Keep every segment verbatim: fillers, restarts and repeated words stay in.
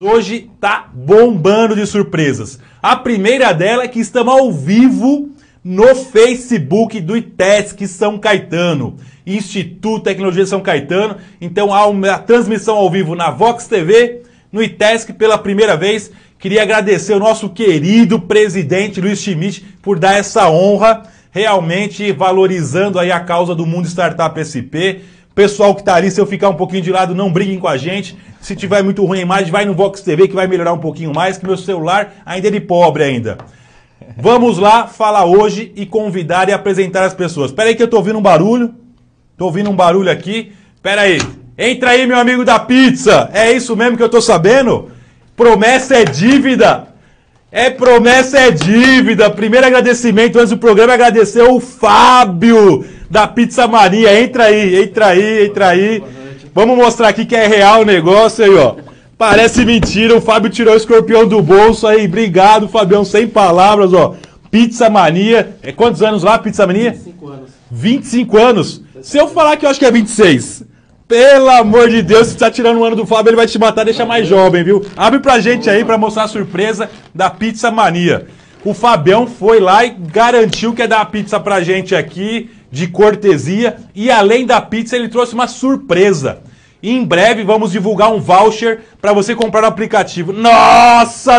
Hoje tá bombando de surpresas. A primeira dela é que estamos ao vivo no Facebook do ITESC São Caetano, Instituto de Tecnologia de São Caetano. Então há uma transmissão ao vivo na Vox T V, no ITESC pela primeira vez. Queria agradecer o nosso querido presidente Luiz Schmidt por dar essa honra, realmente valorizando aí a causa do Mundo Startup S P. Pessoal que tá ali, se eu ficar um pouquinho de lado, não briguem com a gente. Se tiver muito ruim a imagem, vai no Vox T V que vai melhorar um pouquinho mais, que meu celular ainda é de pobre ainda. Vamos lá falar hoje e convidar e apresentar as pessoas. Espera aí que eu tô ouvindo um barulho. Tô ouvindo um barulho aqui. Espera aí. Entra aí, meu amigo da pizza. É isso mesmo que eu tô sabendo? Promessa é dívida. É promessa é dívida. Primeiro agradecimento antes do programa é agradecer o Fábio da Pizza Mania. Entra aí, entra aí, entra aí. Vamos mostrar aqui que é real o negócio aí, ó. Parece mentira, o Fábio tirou o escorpião do bolso aí. Obrigado, Fabião, sem palavras, ó. Pizza Mania. É quantos anos lá, Pizza Mania? vinte e cinco anos. vinte e cinco anos? Se eu falar que eu acho que é vinte e seis, pelo amor de Deus, se você tá tirando um ano do Fábio, ele vai te matar, deixa mais jovem, viu? Abre pra gente aí pra mostrar a surpresa da Pizza Mania. O Fabião foi lá e garantiu que ia dar a pizza pra gente aqui, de cortesia. E além da pizza, ele trouxe uma surpresa. E em breve vamos divulgar um voucher para você comprar no aplicativo. Nossa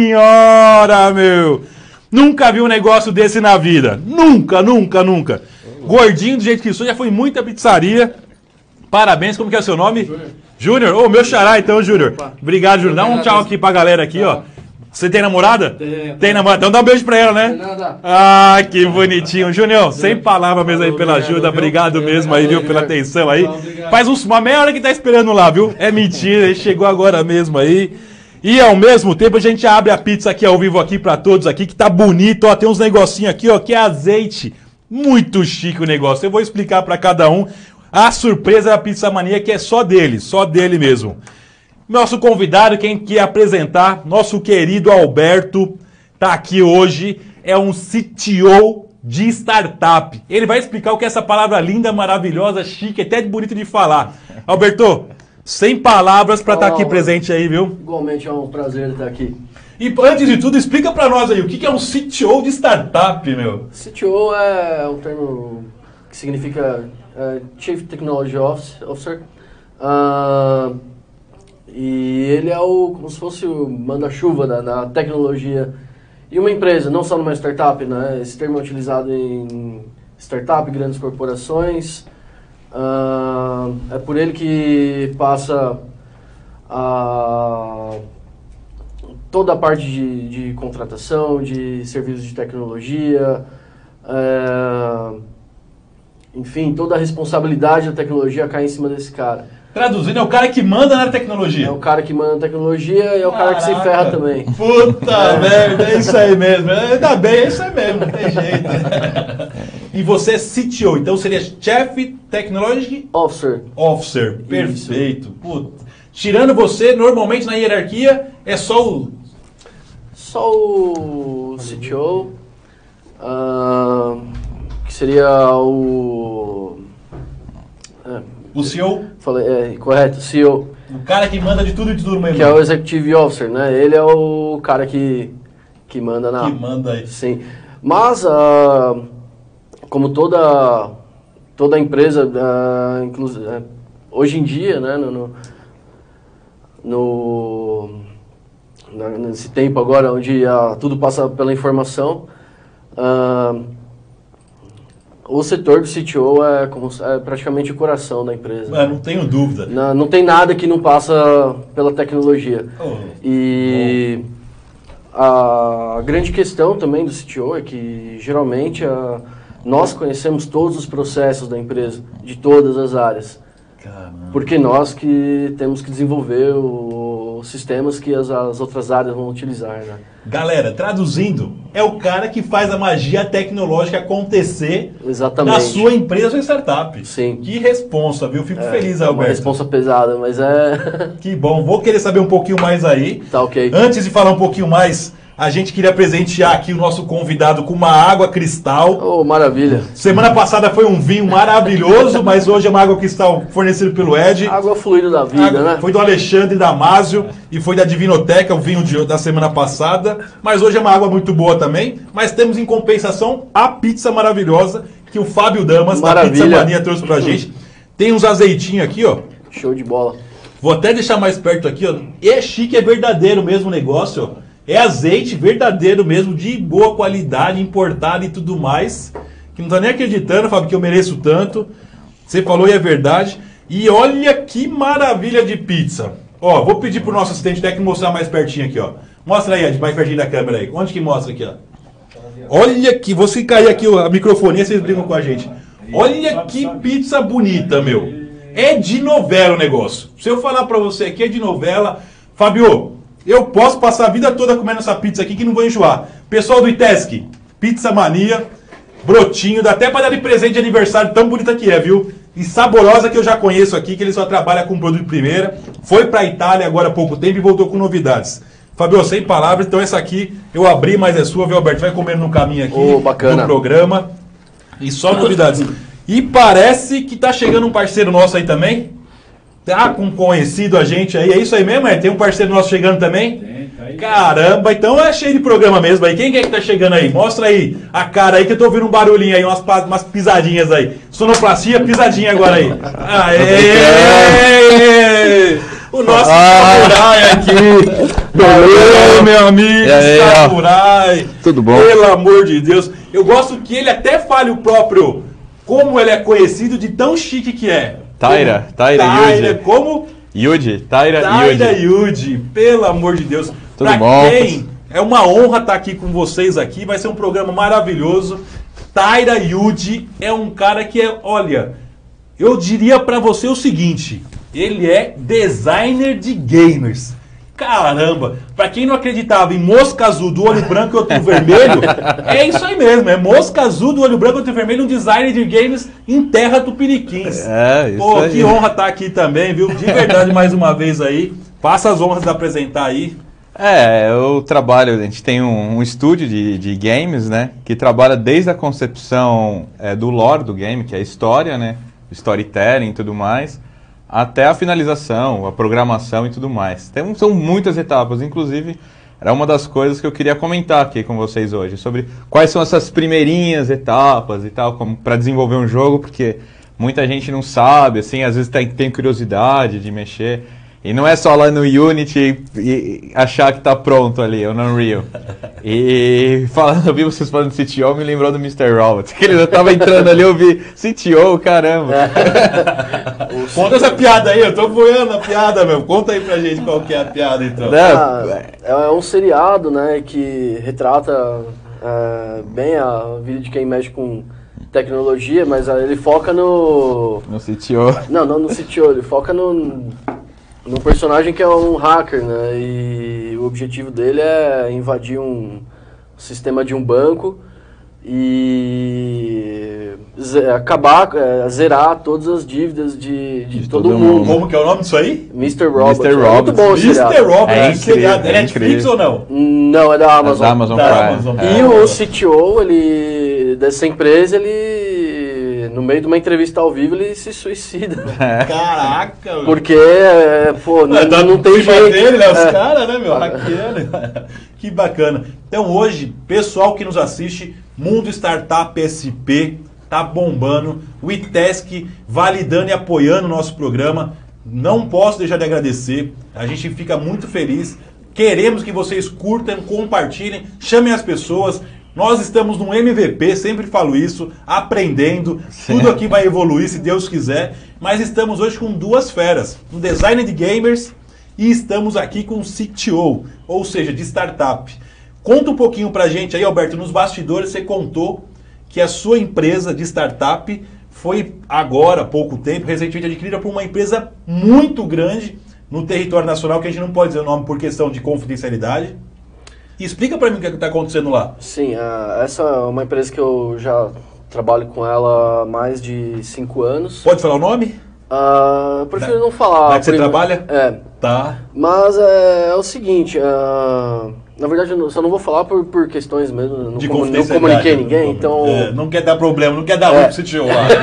Senhora, meu! Nunca vi um negócio desse na vida. Nunca, nunca, nunca. Gordinho do jeito que sou, já fui em muita pizzaria. Parabéns, como que é o seu nome? Júnior. Júnior? Ô, meu xará então, Júnior. Obrigado, Júnior. Dá um tchau aqui pra galera aqui, ó. Você tem namorada? Tenho. Tem namorada? Então dá um beijo pra ela, né? Nada. Ah, que bonitinho. Junião, sem palavra mesmo aí pela ajuda. Obrigado mesmo aí, viu, pela atenção aí. Faz uns, uma meia hora que tá esperando lá, viu? É mentira, ele chegou agora mesmo aí. E ao mesmo tempo a gente abre a pizza aqui ao vivo aqui pra todos aqui, que tá bonito, ó. Tem uns negocinhos aqui, ó, que é azeite. Muito chique o negócio. Eu vou explicar pra cada um. A surpresa da Pizza Mania que é só dele, só dele mesmo. Nosso convidado, quem quer apresentar, nosso querido Alberto, tá aqui hoje, é um C T O de startup. Ele vai explicar o que é essa palavra linda, maravilhosa, chique, até bonito de falar. Alberto, sem palavras para estar tá aqui presente aí, viu? Igualmente é um prazer estar aqui. E antes de tudo, explica para nós aí, o que é um C T O de startup, meu? C T O é um termo que significa uh, Chief Technology Officer. Uh, E ele é o, como se fosse o manda-chuva da, da tecnologia. E uma empresa, não só numa startup, né? Esse termo é utilizado em startup, grandes corporações. Uh, é por ele que passa a, toda a parte de, de contratação, de serviços de tecnologia. Uh, enfim, toda a responsabilidade da tecnologia cai em cima desse cara. Traduzindo, é o cara que manda na tecnologia. É o cara que manda tecnologia e é o cara que se ferra também. Puta merda, é isso aí mesmo. Ainda bem, é isso aí mesmo, não tem jeito. E você é C T O, então seria Chief Technology Officer. Officer, perfeito. Puta. Tirando você, normalmente na hierarquia, é só o... Só o C T O, uh, que seria o... É, O C E O? Falei, é, correto, C E O. O cara que manda de tudo e de tudo mesmo. Que é o Executive Officer, né? Ele é o cara que, que manda na... Que manda aí. Sim. Mas, uh, como toda, toda empresa, uh, inclusive, uh, hoje em dia, né? No, no, no, na, nesse tempo agora, onde uh, tudo passa pela informação, uh, o setor do C T O é, como, é praticamente o coração da empresa. É, não tenho dúvida. Não, não tem nada que não passa pela tecnologia. Oh, e a grande questão também do C T O é que, geralmente, a, nós conhecemos todos os processos da empresa, de todas as áreas. Caramba. Porque nós que temos que desenvolver os sistemas que as, as outras áreas vão utilizar, né? Galera, traduzindo, é o cara que faz a magia tecnológica acontecer Exatamente. na sua empresa, sua startup. Sim. Que responsa, viu? Fico É, feliz, é uma Alberto. responsa pesada, mas é... Que bom. Vou querer saber um pouquinho mais aí. Tá ok. Antes de falar um pouquinho mais A gente queria presentear aqui o nosso convidado com uma água cristal. Oh, maravilha. Semana passada foi um vinho maravilhoso, mas hoje é uma água cristal fornecida pelo Ed. Água fluida da vida, água, né? Foi do Alexandre Damásio e foi da Divinoteca, o vinho de, da semana passada. Mas hoje é uma água muito boa também. Mas temos em compensação a pizza maravilhosa que o Fábio Damas, maravilha. da Pizza Mania, trouxe pra gente. Tem uns azeitinhos aqui, ó. Show de bola. Vou até deixar mais perto aqui, ó. É chique, é verdadeiro mesmo o negócio, ó. É azeite verdadeiro mesmo, de boa qualidade, importado e tudo mais. Que não tá nem acreditando, Fábio, que eu mereço tanto. Você falou e é verdade. E olha que maravilha de pizza. Ó, vou pedir pro nosso assistente técnico mostrar mais pertinho aqui, ó. Mostra aí, Ed, mais pertinho da câmera aí. Onde que mostra aqui, ó? Olha aqui, você cair aqui a microfonia, vocês brincam com a gente. Olha que pizza bonita, meu. É de novela o negócio. Se eu falar pra você aqui, é de novela. Fábio, eu posso passar a vida toda comendo essa pizza aqui que não vou enjoar. Pessoal do Itesc, Pizza Mania, brotinho, dá até pra dar de presente de aniversário, tão bonita que é, viu? E saborosa, que eu já conheço aqui, que ele só trabalha com produto de primeira. Foi pra Itália agora há pouco tempo e voltou com novidades. Fábio, sem palavras, então essa aqui eu abri, mas é sua, viu, Alberto? Vai comendo no caminho aqui oh, bacana. do programa. E só novidades. E parece que tá chegando um parceiro nosso aí também. Tá com conhecido a gente aí. É isso aí mesmo, é? Tem um parceiro nosso chegando também? Tem, tá aí. Caramba, então é cheio de programa mesmo aí. Quem que é que tá chegando aí? Mostra aí a cara aí que eu tô ouvindo um barulhinho aí, umas, umas pisadinhas aí. Sonoplastia, pisadinha agora aí. Aê! O nosso ah, Samurai aqui. Valeu, meu amigo, aí, Samurai. Tudo bom? Pelo amor de Deus. Eu gosto que ele até fale o próprio, como ele é conhecido, de tão chique que é. Taira, Taira Yuji. Como? Yuji, Taira Taira Yuji. Yuji, pelo amor de Deus. Tudo pra bom? Quem é uma honra estar aqui com vocês aqui, vai ser um programa maravilhoso. Taira Yuji é um cara que é, olha, eu diria pra você o seguinte, ele é designer de gamers. Caramba, pra quem não acreditava em mosca azul do olho branco e outro vermelho, é isso aí mesmo, é mosca azul do olho branco e outro vermelho, um designer de games em terra tupiniquins. É, isso Pô, aí. que honra estar aqui também, viu? De verdade, mais uma vez aí. Faça as honras de apresentar aí. É, eu trabalho, a gente tem um, um estúdio de, de games, né, que trabalha desde a concepção é, do lore do game, que é a história, né, storytelling e tudo mais, até a finalização, a programação e tudo mais. Tem, são muitas etapas, inclusive era uma das coisas que eu queria comentar aqui com vocês hoje, sobre quais são essas primeirinhas etapas e tal, para desenvolver um jogo, porque muita gente não sabe, assim, às vezes tem, tem curiosidade de mexer. E não é só lá no Unity e, e achar que tá pronto ali, o Unreal. E falando, eu vi vocês falando de C T O, me lembrou do mister Robot. Que ele já tava entrando ali, eu vi C T O, caramba. Conta essa piada aí, eu tô boiando a piada, meu. Conta aí pra gente qual que é a piada, então. Ah, é um seriado, né, que retrata é, bem a vida de quem mexe com tecnologia, mas ele foca no... No C T O. Não, não no C T O, ele foca no... num personagem que é um hacker, né? E o objetivo dele é invadir um sistema de um banco e ze- acabar, é, zerar todas as dívidas de, de, De todo, todo mundo. mundo. Como que é o nome disso aí? mister Robot. mister É muito bom esse mister seriado. Robot, É é incrível, seriado. É é Netflix incrível. ou não? Não, é da Amazon. Da Amazon Da Prime. Amazon. É. E o C T O, ele, dessa empresa, ele, no meio de uma entrevista ao vivo, ele se suicida. Caraca, meu. Porque, é, pô, não, É, tá não tem cima jeito. dele, né? Os É. caras, né, meu? Hackeando. Que bacana. Então hoje, pessoal que nos assiste, Mundo Startup S P tá bombando. O Itesc validando e apoiando o nosso programa. Não posso deixar de agradecer. A gente fica muito feliz. Queremos que vocês curtam, compartilhem, chamem as pessoas. Nós estamos no M V P, sempre falo isso, aprendendo. Tudo aqui vai evoluir, se Deus quiser. Mas estamos hoje com duas feras. Um designer de gamers e estamos aqui com o C T O, ou seja, de startup. Conta um pouquinho pra gente aí, Alberto, nos bastidores você contou que a sua empresa de startup foi agora, há pouco tempo, recentemente adquirida por uma empresa muito grande no território nacional, que a gente não pode dizer o nome por questão de confidencialidade. E explica pra mim o que está acontecendo lá. Sim, uh, essa é uma empresa que eu já trabalho com ela há mais de cinco anos. Pode falar o nome? Uh, eu prefiro Da- não falar. da que você por enquanto. trabalha? É. Tá. Mas é, é o seguinte, uh, Na verdade, eu não- só não vou falar por, por questões mesmo, não, De comu- não confidencialidade, comuniquei ninguém, então... É, não quer dar problema, não quer dar É. ruim pro C T O lá.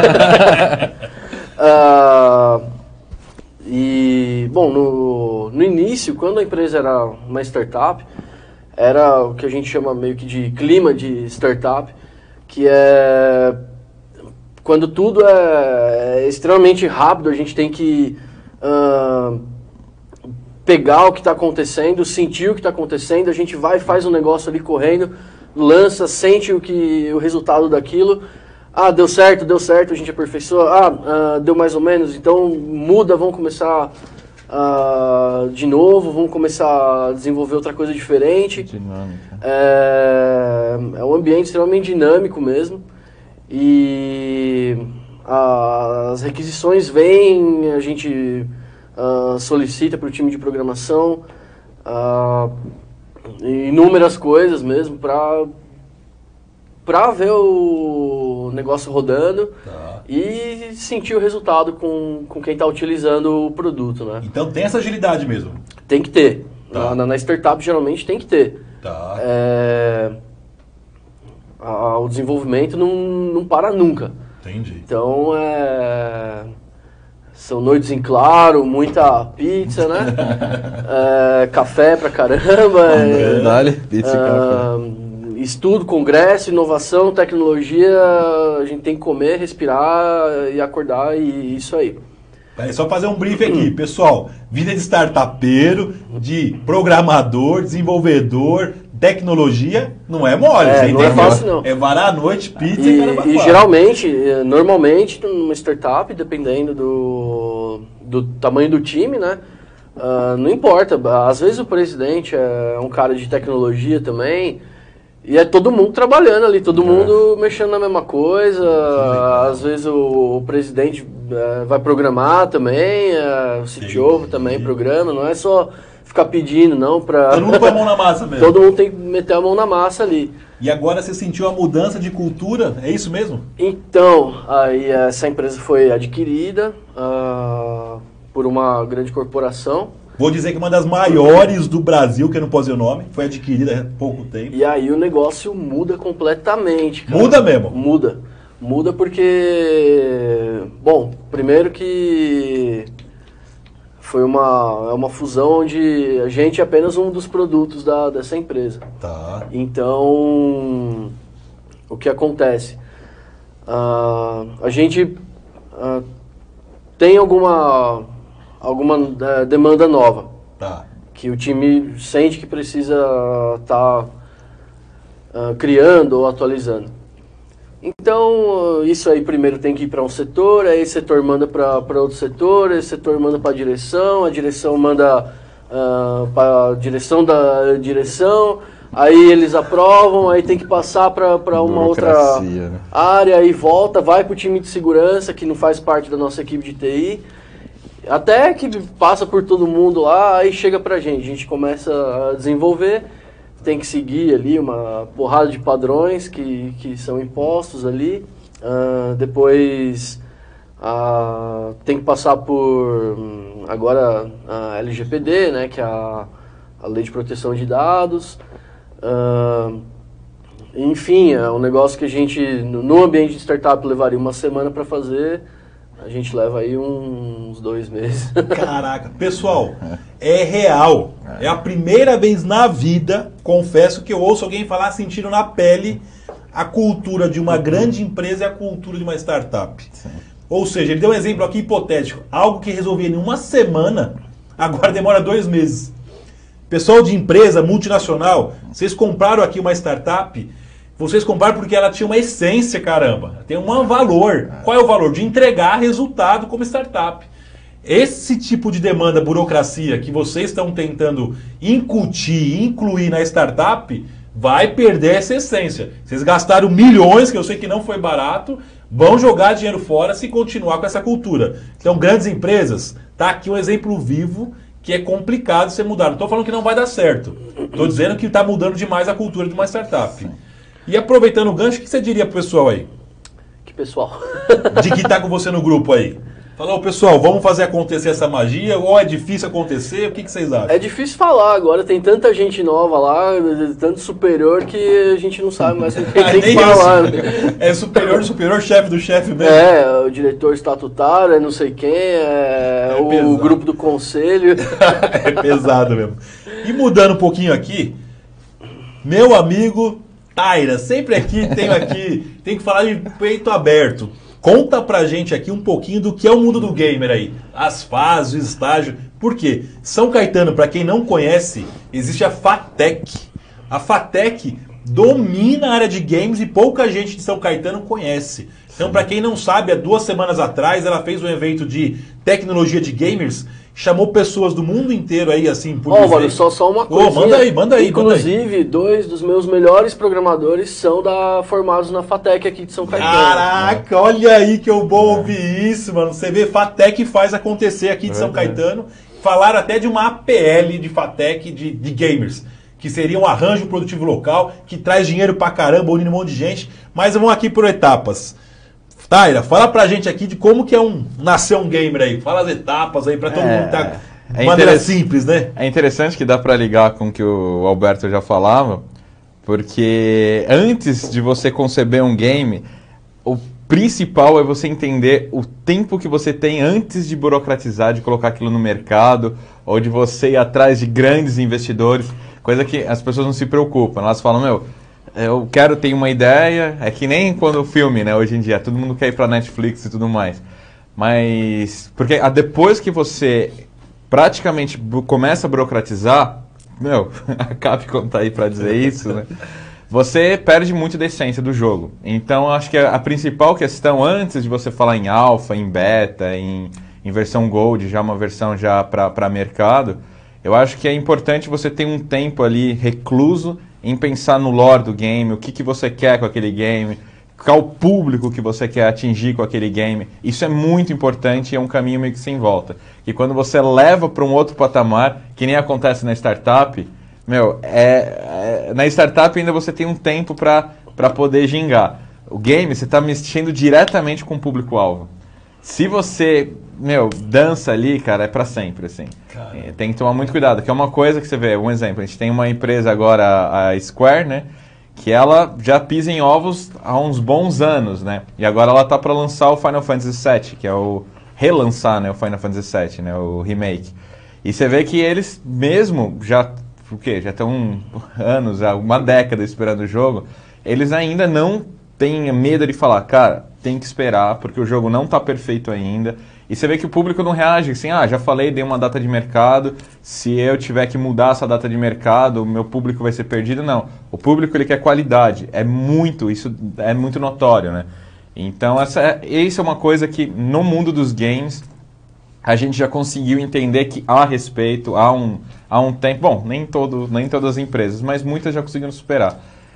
Ah, e, bom, no, no início, quando a empresa era uma startup, era o que a gente chama meio que de clima de startup, que é quando tudo é, é extremamente rápido, a gente tem que ah, pegar o que está acontecendo, sentir o que está acontecendo, a gente vai, faz um negócio ali correndo, lança, sente o, que, o resultado daquilo. Ah, deu certo, deu certo, a gente aperfeiçoa. Ah, ah, deu mais ou menos, então muda, vamos começar ah, de novo, vamos começar a desenvolver outra coisa diferente. Dinâmica. É, é um ambiente extremamente dinâmico mesmo. E ah, as requisições vêm, a gente ah, solicita para o time de programação ah, inúmeras coisas mesmo para para ver o negócio rodando Tá. e sentir o resultado com, com quem está utilizando o produto, né? Então tem essa agilidade mesmo. Tem que ter. Tá. Na, na startup geralmente tem que ter. Tá. É, a- o desenvolvimento não, não para nunca. Entendi. Então, é, são noites em claro, muita pizza, né? É, café pra caramba. é, Dale, pizza e café. ah, estudo, congresso, inovação, tecnologia. A gente tem que comer, respirar e acordar e isso aí. Peraí, só fazer um brief aqui, pessoal. Vida de startupeiro, de programador, desenvolvedor, tecnologia, não é mole. É, você não é entendeu? fácil, não. É varar a noite, pizza e, E, caramba e quatro. geralmente, eh, normalmente, numa startup, dependendo do, do tamanho do time, né? ah, não importa. Às vezes o presidente é um cara de tecnologia também. E é todo mundo trabalhando ali, todo mundo mexendo na mesma coisa. Às vezes o, o presidente eh, vai programar também, eh, o C T O Entendi. também programa. Não é só ficar pedindo, não, pra... Todo mundo com a mão na massa mesmo. Todo mundo tem que meter a mão na massa ali. E agora você sentiu a mudança de cultura? É isso mesmo? Então, aí essa empresa foi adquirida ah, por uma grande corporação. Vou dizer que uma das maiores do Brasil, que eu não posso dizer o nome, foi adquirida há pouco tempo. E aí o negócio muda completamente, cara. Muda mesmo? Muda. Muda porque... Bom, primeiro que foi uma, é uma fusão onde a gente é apenas um dos produtos da, dessa empresa. Tá. Então, o que acontece? Ah, a gente ah, tem alguma, alguma eh, demanda nova, Tá. que o time sente que precisa estar criando ou atualizando. Então, isso aí primeiro tem que ir para um setor, aí esse setor manda para outro setor, esse setor manda para a direção, a direção manda para a direção da direção, aí eles aprovam, aí tem que passar para uma outra Burocracia, né? área, aí volta, vai para o time de segurança, que não faz parte da nossa equipe de T I, até que passa por todo mundo lá, aí chega pra gente, a gente começa a desenvolver, tem que seguir ali uma porrada de padrões que, que são impostos ali, ah, depois ah, tem que passar por, hum, agora, a L G P D, né, que é a, a Lei de Proteção de Dados, ah, enfim, é um negócio que a gente, no no ambiente de startup, levaria uma semana para fazer. A gente leva aí uns dois meses. Caraca, pessoal, é real. É a primeira vez na vida, confesso, que eu ouço alguém falar sentindo na pele a cultura de uma grande empresa e a cultura de uma startup. Sim. Ou seja, ele deu um exemplo aqui hipotético. Algo que resolvia em uma semana, agora demora dois meses. Pessoal de empresa multinacional, vocês compraram aqui uma startup, vocês compraram porque ela tinha uma essência, caramba. Tem um valor. Qual é o valor? De entregar resultado como startup. Esse tipo de demanda, burocracia, que vocês estão tentando incutir, incluir na startup, vai perder essa essência. Vocês gastaram milhões, que eu sei que não foi barato, vão jogar dinheiro fora se continuar com essa cultura. Então, grandes empresas, tá aqui um exemplo vivo que é complicado você mudar. Não estou falando que não vai dar certo. Estou dizendo que está mudando demais a cultura de uma startup. Sim. E aproveitando o gancho, o que você diria pro pessoal aí? Que pessoal. De que tá com você no grupo aí? Falou, pessoal, vamos fazer acontecer essa magia ou é difícil acontecer? O que, que vocês acham? É difícil falar agora, tem tanta gente nova lá, tanto superior que a gente não sabe mais o que tem que falar. É superior do superior, chefe do chefe mesmo. É, o diretor estatutário, é não sei quem, é, é o pesado. Grupo do conselho. É pesado mesmo. E mudando um pouquinho aqui, meu amigo Taira, sempre aqui tenho aqui, tem que falar de peito aberto. Conta pra gente aqui um pouquinho do que é o mundo do gamer aí. As fases, o estágio. Por quê? São Caetano, pra quem não conhece, existe a FATEC. A FATEC domina a área de games e pouca gente de São Caetano conhece. Então, pra quem não sabe, há duas semanas atrás ela fez um evento de tecnologia de gamers, chamou pessoas do mundo inteiro aí, assim, por Ó, oh, só, só uma coisa. Oh, manda aí, manda aí. Inclusive, manda aí. dois dos meus melhores programadores são da, formados na FATEC aqui de São Caetano. Caraca, olha aí que eu vou ouvir isso, mano. Você vê, FATEC faz acontecer aqui de São Caetano. Falaram até de uma A P L de FATEC de, de gamers, que seria um arranjo produtivo local, que traz dinheiro pra caramba, unindo um monte de gente. Mas vamos aqui por etapas. Taira, fala pra gente aqui de como que é um nascer um gamer aí. Fala as etapas aí pra todo é, mundo tá de é maneira simples, né? É interessante que dá pra ligar com o que o Alberto já falava, porque antes de você conceber um game, o principal é você entender o tempo que você tem antes de burocratizar, de colocar aquilo no mercado, ou de você ir atrás de grandes investidores, coisa que as pessoas não se preocupam. Elas falam, meu, eu quero ter uma ideia, é que nem quando o filme, né, hoje em dia, todo mundo quer ir pra Netflix e tudo mais. Mas, porque ah, depois que você praticamente começa a burocratizar, meu, a Capcom tá aí pra dizer isso, né, você perde muito da essência do jogo. Então, acho que a, a principal questão, antes de você falar em alpha, em beta, em, em versão gold, já uma versão já para mercado, eu acho que é importante você ter um tempo ali recluso em pensar no lore do game, o que, que você quer com aquele game, qual o público que você quer atingir com aquele game. Isso é muito importante e é um caminho meio que sem volta. E quando você leva para um outro patamar, que nem acontece na startup, meu, é, é, na startup ainda você tem um tempo para poder gingar. O game, você está mexendo diretamente com o público-alvo. Se você, meu, dança ali, cara, é para sempre, assim. É, tem que tomar muito cuidado, que é uma coisa que você vê, um exemplo, a gente tem uma empresa agora, a Square, né, que ela já pisa em ovos há uns bons anos, né, e agora ela tá para lançar o Final Fantasy sete, que é o, relançar, né, o Final Fantasy sete, né, o remake. E você vê que eles mesmo já, o quê, já estão anos, uma década esperando o jogo, eles ainda não têm medo de falar, cara, tem que esperar, porque o jogo não está perfeito ainda. E você vê que o público não reage assim, ah, já falei, dei uma data de mercado, se eu tiver que mudar essa data de mercado, o meu público vai ser perdido. Não, o público ele quer qualidade, é muito, isso é muito notório, né? Então, essa é, isso é uma coisa que no mundo dos games a gente já conseguiu entender que há respeito, há um, há um tempo, bom, nem, todo, nem todas as empresas, mas muitas já conseguiram superar.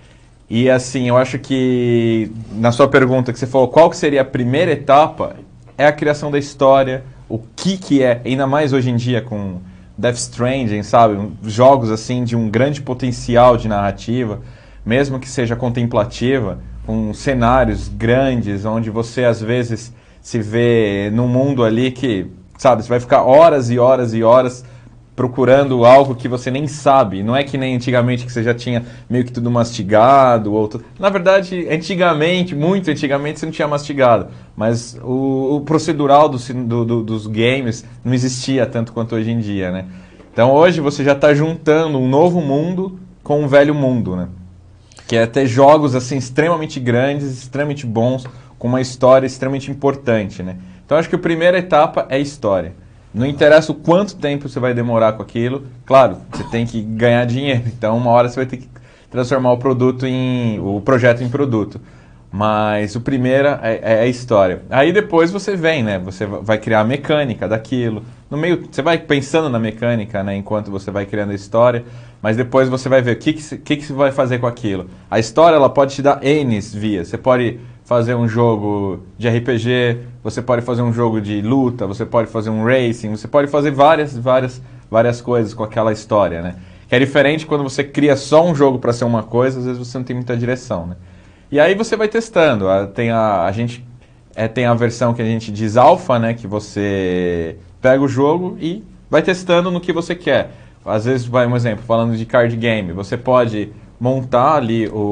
E assim, eu acho que na sua pergunta que você falou, qual que seria a primeira etapa, é a criação da história, o que que é, ainda mais hoje em dia com Death Stranding, sabe, jogos assim de um grande potencial de narrativa, mesmo que seja contemplativa, com cenários grandes, onde você às vezes se vê num mundo ali que, sabe, você vai ficar horas e horas e horas procurando algo que você nem sabe. Não é que nem antigamente que você já tinha meio que tudo mastigado. Ou tudo. Na verdade, antigamente, muito antigamente, você não tinha mastigado. Mas o, o procedural do, do, do, dos games não existia tanto quanto hoje em dia, né? Então hoje você já está juntando um novo mundo com um velho mundo, né? Que é ter jogos assim extremamente grandes, extremamente bons, com uma história extremamente importante, né? Então acho que a primeira etapa é a história. Não interessa o quanto tempo você vai demorar com aquilo. Claro, você tem que ganhar dinheiro. Então, uma hora você vai ter que transformar o produto em... o projeto em produto. Mas o primeiro é, é a história. Aí depois você vem, né? Você vai criar a mecânica daquilo. No meio, você vai pensando na mecânica, né? Enquanto você vai criando a história. Mas depois você vai ver o que, que, que, que você vai fazer com aquilo. A história, ela pode te dar N vias. Você pode fazer um jogo de R P G, você pode fazer um jogo de luta, você pode fazer um racing, você pode fazer várias, várias, várias coisas com aquela história, né? Que é diferente quando você cria só um jogo para ser uma coisa, às vezes você não tem muita direção, né? E aí você vai testando. Tem a, a gente é, tem a versão que a gente diz alfa, né? Que você pega o jogo e vai testando no que você quer. Às vezes, vai um exemplo, falando de card game, você pode montar ali o,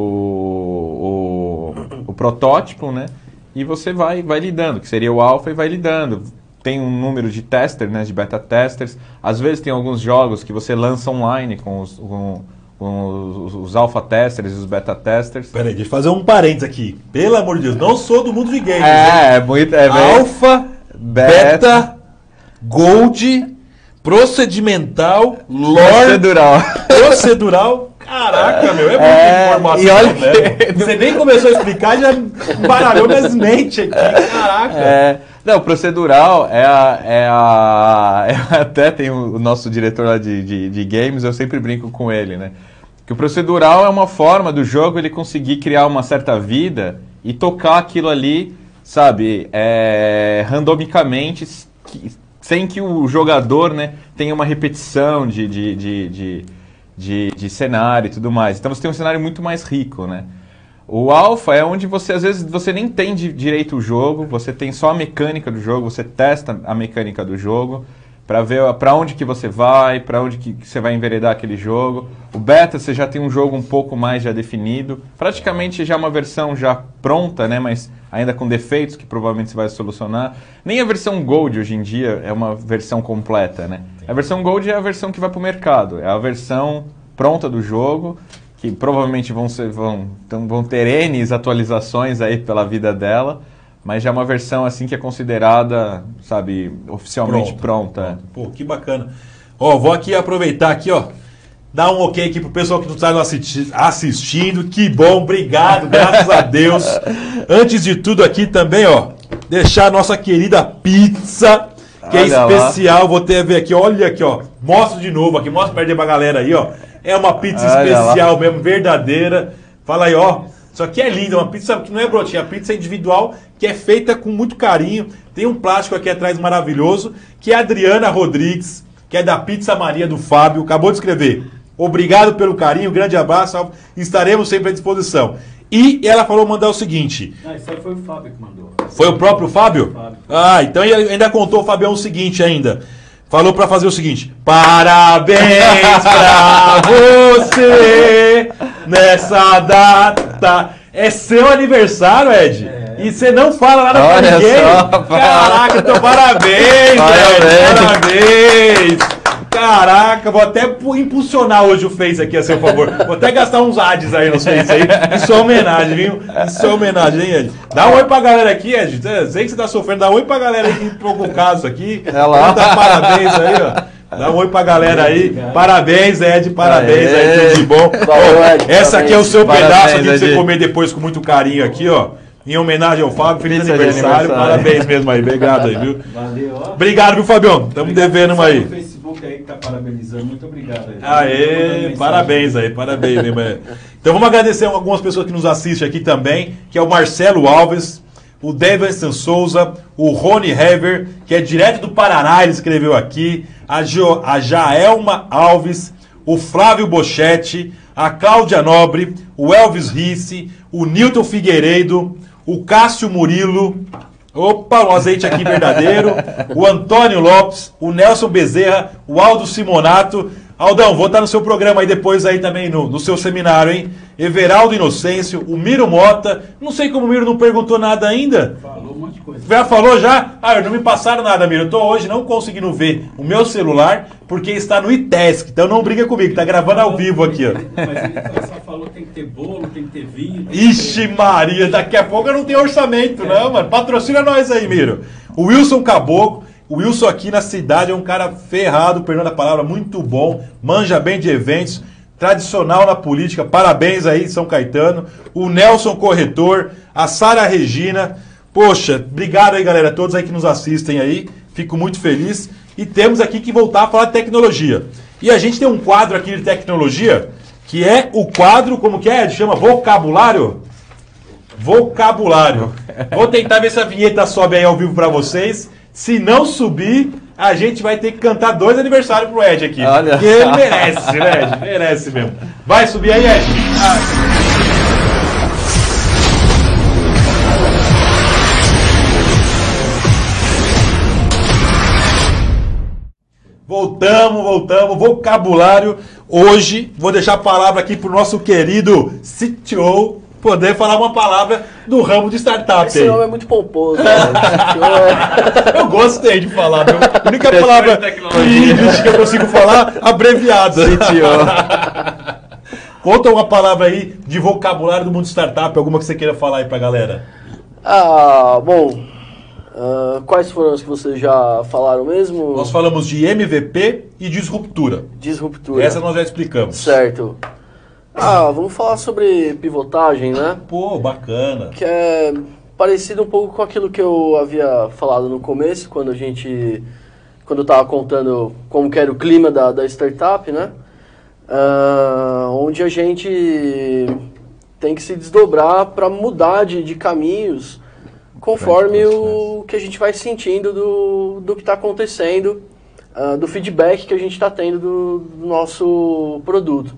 o, o protótipo, né? E você vai, vai lidando, que seria o alfa, e vai lidando. Tem um número de testers, né, de beta testers. Às vezes tem alguns jogos que você lança online com os, com, com os, os alpha testers e os beta testers. Peraí, deixa eu fazer um parênteses aqui. Pelo amor de Deus, não sou do mundo de games. É, é muito... É bem... Alpha, beta, beta, gold, procedimental, lore... Procedural. Procedural... Caraca, meu, é muita é, informação. E olha né? que... Você nem começou a explicar, já baralhou minhas mentes aqui. Caraca. É, não, procedural é a... É a é, até tem o, o nosso diretor lá de, de, de games, eu sempre brinco com ele, né? Que o procedural é uma forma do jogo ele conseguir criar uma certa vida e tocar aquilo ali, sabe, é, randomicamente, sem que o jogador, né, tenha uma repetição de... de, de, de De, de cenário e tudo mais. Então você tem um cenário muito mais rico, né? O alpha é onde você, às vezes, você nem entende direito o jogo, você tem só a mecânica do jogo, você testa a mecânica do jogo para ver para onde que você vai, para onde que você vai enveredar aquele jogo. O beta você já tem um jogo um pouco mais já definido, praticamente já uma versão já pronta, né? Mas ainda com defeitos que provavelmente você vai solucionar. Nem a versão Gold hoje em dia é uma versão completa, né? A versão Gold é a versão que vai para o mercado, é a versão pronta do jogo, que provavelmente vão, ser, vão, então, vão ter N atualizações aí pela vida dela, mas já é uma versão assim que é considerada, sabe, oficialmente Pronto, pronta. pronto. Pô, que bacana. Ó, vou aqui aproveitar aqui, ó, dar um ok aqui pro pessoal que não está assisti assistindo. Que bom, obrigado, graças a Deus. Antes de tudo aqui também, ó, deixar a nossa querida pizza, que olha é especial. Lá. Vou ter ver aqui, olha aqui, ó. Mostro de novo aqui, mostra perder pra galera aí, ó. É uma pizza olha especial lá. Mesmo, verdadeira. Fala aí, ó. Isso aqui é lindo, uma pizza que não é brotinha, é pizza individual, que é feita com muito carinho. Tem um plástico aqui atrás maravilhoso, que é a Adriana Rodrigues, que é da Pizza Maria do Fábio, acabou de escrever. Obrigado pelo carinho, grande abraço, estaremos sempre à disposição. E ela falou mandar o seguinte... Não, isso aí foi o Fábio que mandou. Foi o próprio Fábio? Fábio. Ah, então ele ainda contou o Fabião o seguinte ainda. Falou pra fazer o seguinte: parabéns pra você nessa data. É seu aniversário, Ed? É. E você não fala nada pra ninguém? Só, caraca, então parabéns, Ed. Parabéns. Caraca, vou até impulsionar hoje o Face aqui a seu favor. Vou até gastar uns ads aí no Face aí. Isso é homenagem, viu? Isso é homenagem, hein, Ed? Dá um oi pra galera aqui, Ed. Sei que você tá sofrendo. Dá um oi pra galera aí que trocou o caso aqui. É lá. Dá parabéns aí, ó. Dá um oi pra galera aí. Parabéns, Ed. Parabéns, Ed. Tudo de bom. Ó, essa aqui é o seu parabéns, pedaço aqui Ed. pra você comer depois com muito carinho aqui, ó. Em homenagem ao Fábio, feliz aniversário. aniversário. Parabéns mesmo aí. Obrigado aí, viu? Valeu, ó. Obrigado, viu, Fabião? Estamos devendo uma aí. Aí que tá parabenizando, muito obrigado aí. Aê, parabéns aí, parabéns. Né, então vamos agradecer a algumas pessoas que nos assistem aqui também, que é o Marcelo Alves, o Deverson Souza, o Rony Hever, que é direto do Paraná, ele escreveu aqui, a, jo, a Jaelma Alves, o Flávio Bochetti, a Cláudia Nobre, o Elvis Risse, o Newton Figueiredo, o Cássio Murilo, opa, o azeite aqui verdadeiro, o Antônio Lopes, o Nelson Bezerra, o Aldo Simonato. Aldão, vou estar no seu programa aí depois aí também, no, no seu seminário, hein? Everaldo Inocêncio, o Miro Mota. Não sei como o Miro não perguntou nada ainda. Falou um monte de coisa. Já falou já? Ah, não me passaram nada, Miro. Eu tô hoje não conseguindo ver o meu celular porque está no iTask. Então não briga comigo, tá gravando ao vivo aqui, ó. Mas ele só falou que tem que ter bolo, tem que ter vinho. Ixi Maria, daqui a pouco eu não tenho orçamento, não, mano. Patrocina nós aí, Miro. O Wilson Caboclo. O Wilson aqui na cidade é um cara ferrado, perdendo a palavra, muito bom, manja bem de eventos, tradicional na política, parabéns aí, São Caetano. O Nelson Corretor, a Sara Regina, poxa, obrigado aí, galera, todos aí que nos assistem aí, fico muito feliz. E temos aqui que voltar a falar de tecnologia. E a gente tem um quadro aqui de tecnologia, que é o quadro, como que é? Chama vocabulário? Vocabulário. Vou tentar ver se a vinheta sobe aí ao vivo para vocês. Se não subir, a gente vai ter que cantar dois aniversários pro Ed aqui. Olha. Porque ele merece, né, Ed? Merece mesmo. Vai subir aí, Ed? Ah. Voltamos, voltamos, vocabulário. Hoje vou deixar a palavra aqui pro nosso querido C T O poder falar uma palavra do ramo de startup. Esse aí. nome é muito pomposo. Né? Eu gostei de falar, meu. A única palavra que que eu consigo falar, abreviada. C T O. Conta uma palavra aí de vocabulário do mundo startup, alguma que você queira falar aí pra galera. Ah, bom. Uh, quais foram as que vocês já falaram mesmo? Nós falamos de M V P e disruptura. Disruptura. Essa nós já explicamos. Certo. Ah, vamos falar sobre pivotagem, né? Pô, bacana. Que é parecido um pouco com aquilo que eu havia falado no começo, quando a gente... Quando eu estava contando como que era o clima da, da startup, né? Uh, onde a gente tem que se desdobrar para mudar de, de caminhos conforme o que a gente vai sentindo do, do que está acontecendo, uh, do feedback que a gente está tendo do, do nosso produto.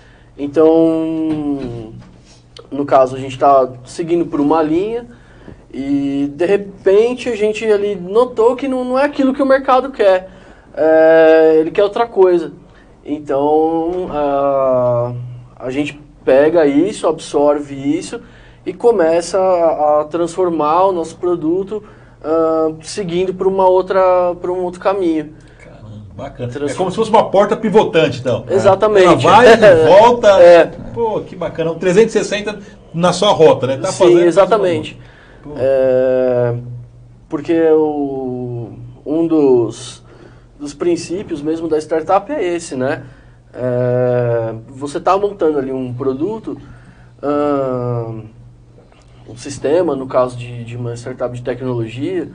Então, no caso, a gente está seguindo por uma linha e, de repente, a gente ali notou que não, não é aquilo que o mercado quer. É, ele quer outra coisa. Então, uh, a gente pega isso, absorve isso e começa a, a transformar o nosso produto uh, seguindo por uma outra, por um outro caminho. Caramba, bacana. Transform... É como se fosse uma porta pivotante, então. Exatamente. Ela vai e volta. É. Pô, que bacana. Um trezentos e sessenta na sua rota, né? Tá Sim, fazendo exatamente. É, porque o, um dos, dos princípios mesmo da startup é esse, né? É, você está montando ali um produto... Uh, um sistema, no caso de, de uma startup de tecnologia,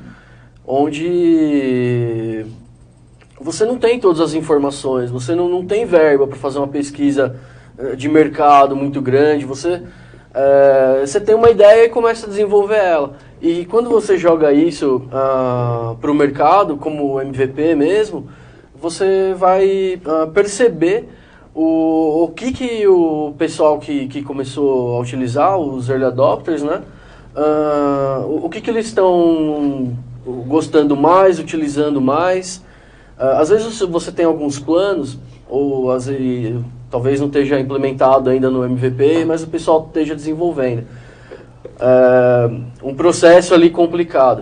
onde você não tem todas as informações, você não, não tem verba para fazer uma pesquisa de mercado muito grande, você, é, você tem uma ideia e começa a desenvolver ela. E quando você joga isso ah, para o mercado, como M V P mesmo, você vai ah, perceber O, o que, que o pessoal que, que começou a utilizar, os early adopters, né? Uh, o, o que, que eles estão gostando mais, utilizando mais. Uh, às vezes você tem alguns planos, ou às vezes, talvez não esteja implementado ainda no M V P, mas o pessoal esteja desenvolvendo. Uh, um processo ali complicado.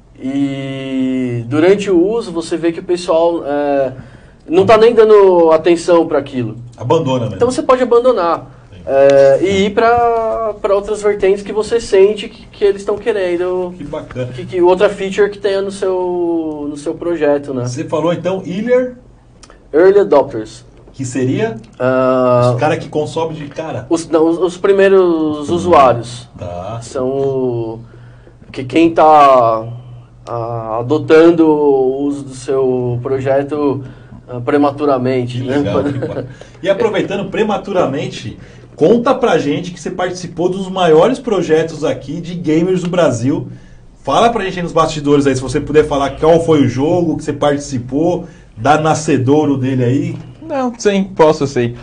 E durante o uso você vê que o pessoal... Uh, não está nem dando atenção para aquilo. Abandona, né? Então você pode abandonar é, e ir para outras vertentes que você sente que, que eles estão querendo. Que bacana. Que, que outra feature que tenha no seu, no seu projeto, né? Você falou então Early, Early Adopters. que seria Uh, os caras que consomem de cara. os, não, os, os primeiros usuários. Tá. São o, que quem está uh, adotando o uso do seu projeto prematuramente, Que né? legal, que bacana. E aproveitando prematuramente, conta pra gente que você participou dos maiores projetos aqui de gamers do Brasil. Fala pra gente aí nos bastidores aí, se você puder falar qual foi o jogo que você participou, dá nascedouro dele aí. Não, sim, posso sim.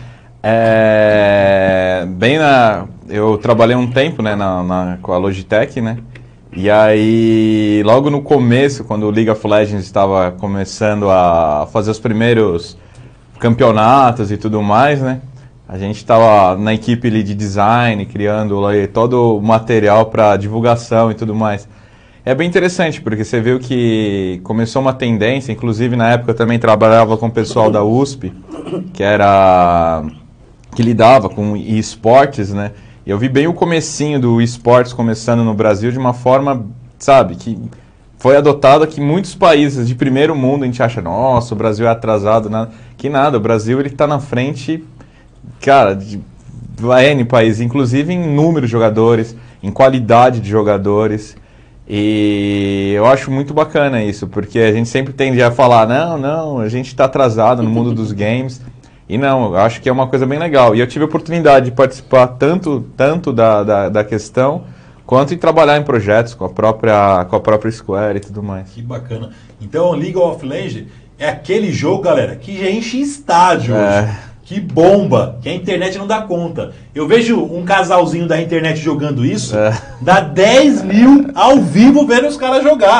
É, bem na, eu trabalhei um tempo, né, na, na, com a Logitech, né? E aí, logo no começo, quando o League of Legends estava começando a fazer os primeiros campeonatos e tudo mais, né? A gente estava na equipe ali de design, criando lá todo o material para divulgação e tudo mais. É bem interessante, porque você viu que começou uma tendência, inclusive na época eu também trabalhava com o pessoal da U S P, que era que lidava com esportes, né? E eu vi bem o comecinho do esportes começando no Brasil de uma forma, sabe, que foi adotada que muitos países de primeiro mundo a gente acha, nossa, o Brasil é atrasado, nada. Que nada, o Brasil ele está na frente, cara, de N países, inclusive em número de jogadores, em qualidade de jogadores. E eu acho muito bacana isso, porque a gente sempre tende a falar, não, não, a gente está atrasado no mundo dos games. E não, eu acho que é uma coisa bem legal. E eu tive a oportunidade de participar tanto, tanto da, da, da questão, quanto em trabalhar em projetos com a própria, com a própria Square e tudo mais. Que bacana. Então, League of Legends é aquele jogo, galera, que enche estádio É. hoje. Que bomba, que a internet não dá conta. Eu vejo um casalzinho da internet jogando isso, É. dá dez mil ao vivo vendo os caras jogar.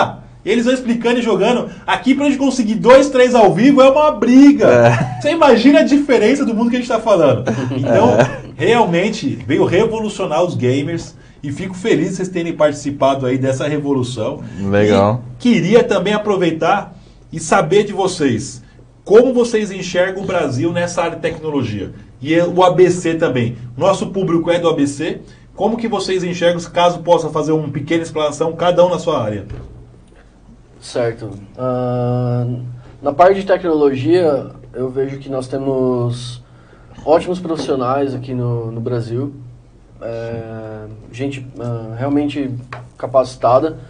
Eles vão explicando e jogando. Aqui pra gente conseguir dois, três ao vivo é uma briga. É. Você imagina a diferença do mundo que a gente tá falando. Então, é. realmente, veio revolucionar os gamers. E fico feliz de vocês terem participado aí dessa revolução. Legal. E queria também aproveitar e saber de vocês. Como vocês enxergam o Brasil nessa área de tecnologia? E o A B C também. Nosso público é do A B C. Como que vocês enxergam, caso possa fazer uma pequena explanação, cada um na sua área? Certo. Uh, na parte de tecnologia, eu vejo que nós temos ótimos profissionais aqui no, no Brasil. É, gente uh, realmente capacitada.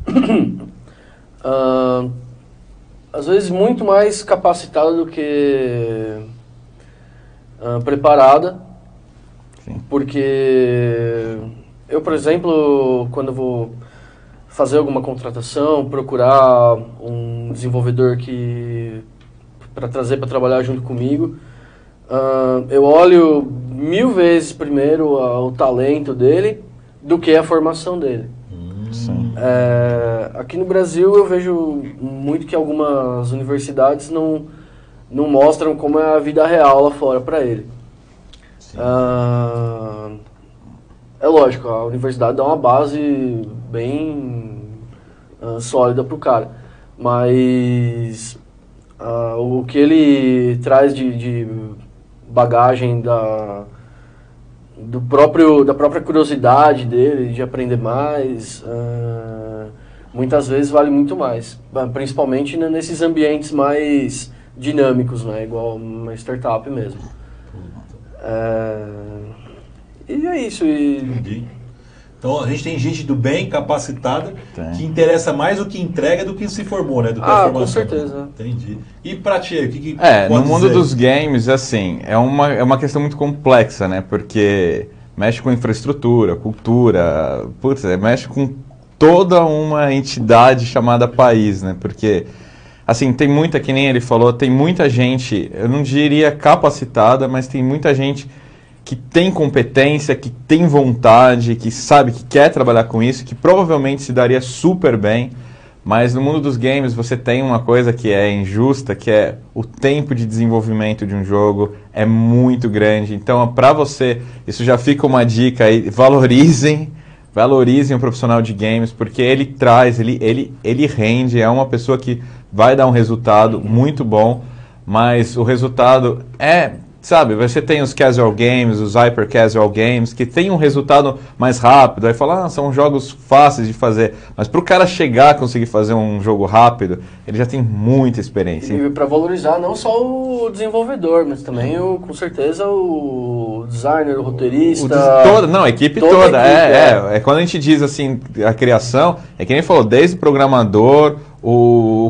uh, às vezes muito mais capacitada do que uh, preparada. Sim. Porque eu, por exemplo, quando eu vou fazer alguma contratação, procurar um desenvolvedor que para trazer para trabalhar junto comigo, uh, eu olho mil vezes primeiro uh, o talento dele do que a formação dele. Sim. É, aqui no Brasil eu vejo muito que algumas universidades não, não mostram como é a vida real lá fora para ele. Uh, é lógico, a universidade dá uma base bem uh, sólida pro cara, mas uh, o que ele traz de, de bagagem da, do próprio, da própria curiosidade dele de aprender mais, uh, muitas vezes vale muito mais, principalmente nesses ambientes mais dinâmicos, né, igual uma startup mesmo. É... E é isso. E... Entendi. Então a gente tem gente do bem, capacitada, tem. que interessa mais o que entrega do que se formou, né? Do que ah, a formação. com certeza. Entendi. E pra ti, o que, que É, no mundo dizer? dos games, assim, é uma, é uma questão muito complexa, né? Porque mexe com infraestrutura, cultura, putz, mexe com toda uma entidade chamada país, né? Porque, assim, tem muita, que nem ele falou, tem muita gente, eu não diria capacitada, mas tem muita gente que tem competência, que tem vontade, que sabe, que quer trabalhar com isso, que provavelmente se daria super bem, mas no mundo dos games você tem uma coisa que é injusta, que é o tempo de desenvolvimento de um jogo é muito grande. Então, para você, isso já fica uma dica aí, valorizem, valorizem o profissional de games, porque ele traz, ele, ele, ele rende, é uma pessoa que vai dar um resultado muito bom, mas o resultado é... Sabe, você tem os casual games, os hyper casual games, que tem um resultado mais rápido. Aí fala, ah, são jogos fáceis de fazer. Mas para o cara chegar a conseguir fazer um jogo rápido, ele já tem muita experiência. E para valorizar não só o desenvolvedor, mas também, o, com certeza, o designer, o roteirista... O, toda, não, a equipe toda. toda a equipe, é, é. é, quando a gente diz assim, a criação, é que nem falou, desde o programador, o,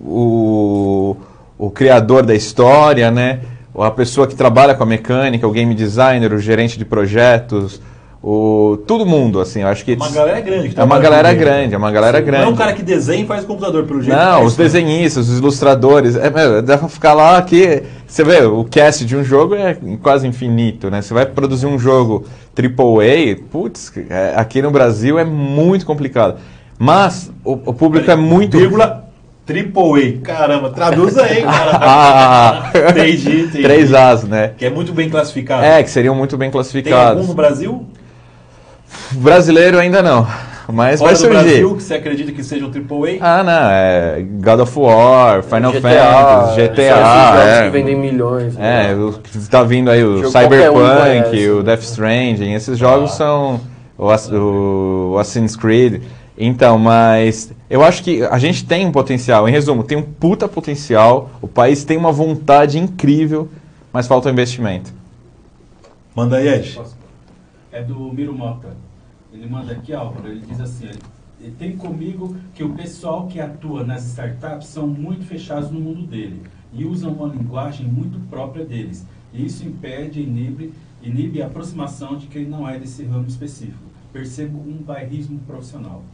o, o, o criador da história, né? A pessoa que trabalha com a mecânica, o game designer, o gerente de projetos, o todo mundo, assim, eu acho que... Uma galera grande. Que é uma galera grande, é uma galera Sim, grande. Não é um cara que desenha e faz computador, pelo jeito. Não, é os desenhistas, os ilustradores, é, meu, dá pra ficar lá aqui... Você vê, o cast de um jogo é quase infinito, né? Você vai produzir um jogo triple A, putz, é, aqui no Brasil é muito complicado. Mas o, o público é muito... Vírgula... Triple A, caramba, traduz aí, cara. ah, entendi, entendi. Três As, né? Que é muito bem classificado. É, que seriam muito bem classificados. Tem algum no Brasil? Brasileiro ainda não, mas Fora vai surgir. do Brasil, que você acredita que seja um Triple A? Ah, não, é God of War, Final G T A, Fantasy, G T A. Jogos é, que vendem milhões. É, né? o, tá vindo aí o Jogo Cyberpunk, um o Death Stranding, esses jogos ah. são o, o Assassin's Creed. Então, mas eu acho que a gente tem um potencial, em resumo, tem um puta potencial, o país tem uma vontade incrível, mas falta investimento. Manda aí, Ed. É do Miro Mota. Ele manda aqui, Álvaro, ele diz assim, ele tem comigo que o pessoal que atua nas startups são muito fechados no mundo dele e usam uma linguagem muito própria deles. E isso impede, inibe, inibe a aproximação de quem não é desse ramo específico. Percebo um bairrismo profissional.